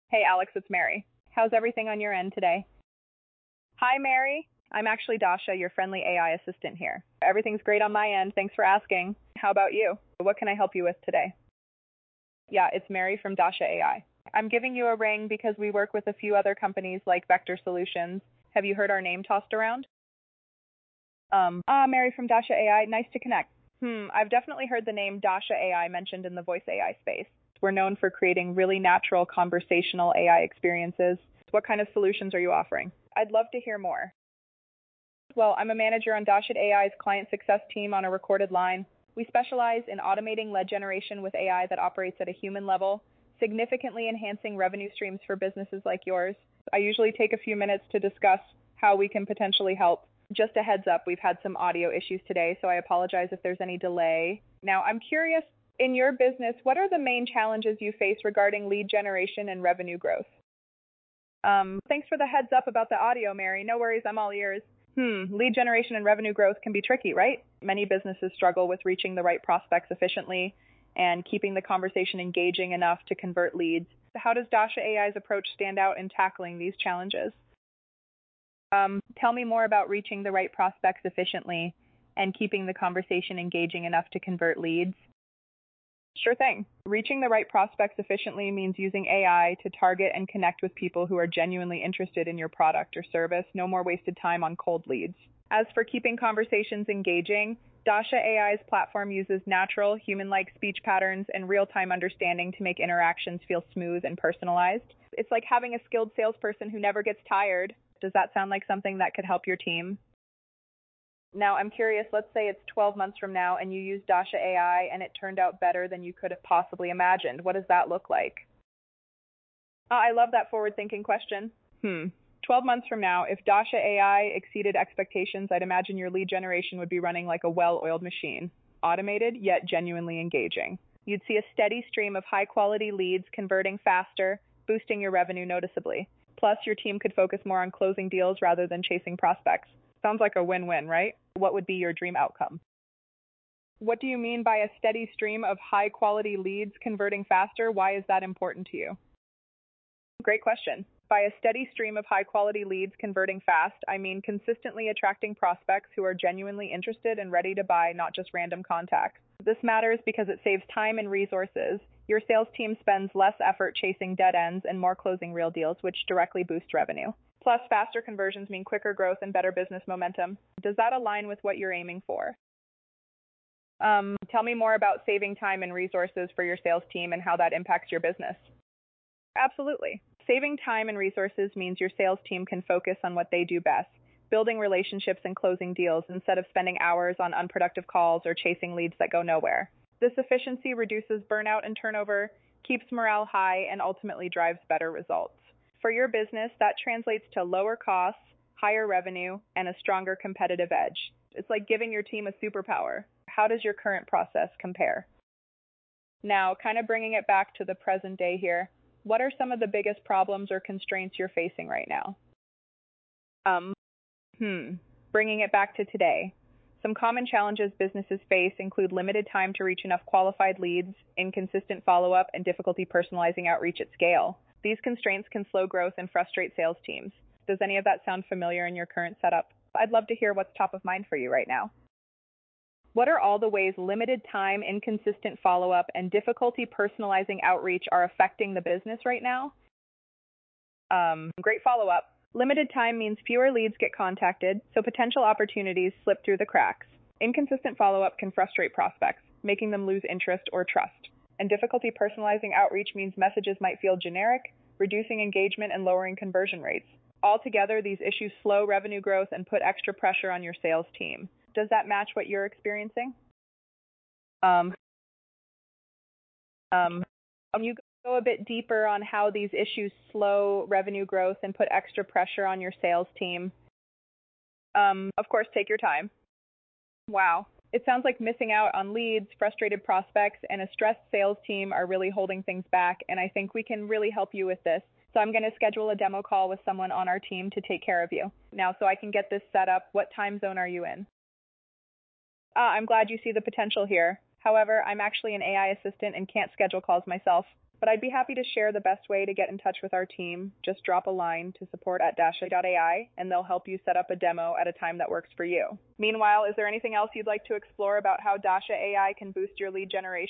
Hey Alex, it's Mary. How's everything on your end today? Hi Mary. I'm actually Dasha, your friendly AI assistant here. Everything's great on my end. Thanks for asking. How about you? What can I help you with today? Yeah, it's Mary from Dasha AI. I'm giving you a ring because we work with a few other companies like Vector Solutions. Have you heard our name tossed around? Mary from Dasha AI. Nice to connect. I've definitely heard the name Dasha AI mentioned in the voice AI space. We're known for creating really natural conversational AI experiences. What kind of solutions are you offering? I'd love to hear more. Well, I'm a manager on Dasha AI's client success team on a recorded line. We specialize in automating lead generation with AI that operates at a human level, significantly enhancing revenue streams for businesses like yours. I usually take a few minutes to discuss how we can potentially help. Just a heads up, we've had some audio issues today, so I apologize if there's any delay. Now, I'm curious, in your business, what are the main challenges you face regarding lead generation and revenue growth? Thanks for the heads up about the audio, Mary. No worries, I'm all ears. Lead generation and revenue growth can be tricky, right? Many businesses struggle with reaching the right prospects efficiently and keeping the conversation engaging enough to convert leads. How does Dasha AI's approach stand out in tackling these challenges? Tell me more about reaching the right prospects efficiently and keeping the conversation engaging enough to convert leads. Sure thing. Reaching the right prospects efficiently means using AI to target and connect with people who are genuinely interested in your product or service. No more wasted time on cold leads. As for keeping conversations engaging, Dasha AI's platform uses natural, human-like speech patterns and real-time understanding to make interactions feel smooth and personalized. It's like having a skilled salesperson who never gets tired. Does that sound like something that could help your team? Now, I'm curious, let's say it's 12 months from now and you use Dasha AI and it turned out better than you could have possibly imagined. What does that look like? I love that forward-thinking question. 12 months from now, if Dasha AI exceeded expectations, I'd imagine your lead generation would be running like a well-oiled machine, automated yet genuinely engaging. You'd see a steady stream of high-quality leads converting faster, boosting your revenue noticeably. Plus, your team could focus more on closing deals rather than chasing prospects. Sounds like a win-win, right? What would be your dream outcome? What do you mean by a steady stream of high-quality leads converting faster? Why is that important to you? Great question. By a steady stream of high-quality leads converting fast, I mean consistently attracting prospects who are genuinely interested and ready to buy, not just random contacts. This matters because it saves time and resources. Your sales team spends less effort chasing dead ends and more closing real deals, which directly boost revenue. Plus, faster conversions mean quicker growth and better business momentum. Does that align with what you're aiming for? Tell me more about saving time and resources for your sales team and how that impacts your business. Absolutely. Saving time and resources means your sales team can focus on what they do best, building relationships and closing deals instead of spending hours on unproductive calls or chasing leads that go nowhere. This efficiency reduces burnout and turnover, keeps morale high, and ultimately drives better results. For your business, that translates to lower costs, higher revenue, and a stronger competitive edge. It's like giving your team a superpower. How does your current process compare? Now, kind of bringing it back to the present day here, what are some of the biggest problems or constraints you're facing right now? Bringing it back to today. Some common challenges businesses face include limited time to reach enough qualified leads, inconsistent follow-up, and difficulty personalizing outreach at scale. These constraints can slow growth and frustrate sales teams. Does any of that sound familiar in your current setup? I'd love to hear what's top of mind for you right now. What are all the ways limited time, inconsistent follow-up, and difficulty personalizing outreach are affecting the business right now? Great follow-up. Limited time means fewer leads get contacted, so potential opportunities slip through the cracks. Inconsistent follow-up can frustrate prospects, making them lose interest or trust. And difficulty personalizing outreach means messages might feel generic, reducing engagement and lowering conversion rates. Altogether, these issues slow revenue growth and put extra pressure on your sales team. Does that match what you're experiencing? Can you go a bit deeper on how these issues slow revenue growth and put extra pressure on your sales team? Of course, take your time. Wow. It sounds like missing out on leads, frustrated prospects, and a stressed sales team are really holding things back, and I think we can really help you with this. So I'm going to schedule a demo call with someone on our team to take care of you. Now, so I can get this set up, what time zone are you in? I'm glad you see the potential here. However, I'm actually an AI assistant and can't schedule calls myself. but I'd be happy to share the best way to get in touch with our team. Just drop a line to support@dasha.ai and they'll help you set up a demo at a time that works for you. Meanwhile, is there anything else you'd like to explore about how Dasha AI can boost your lead generation?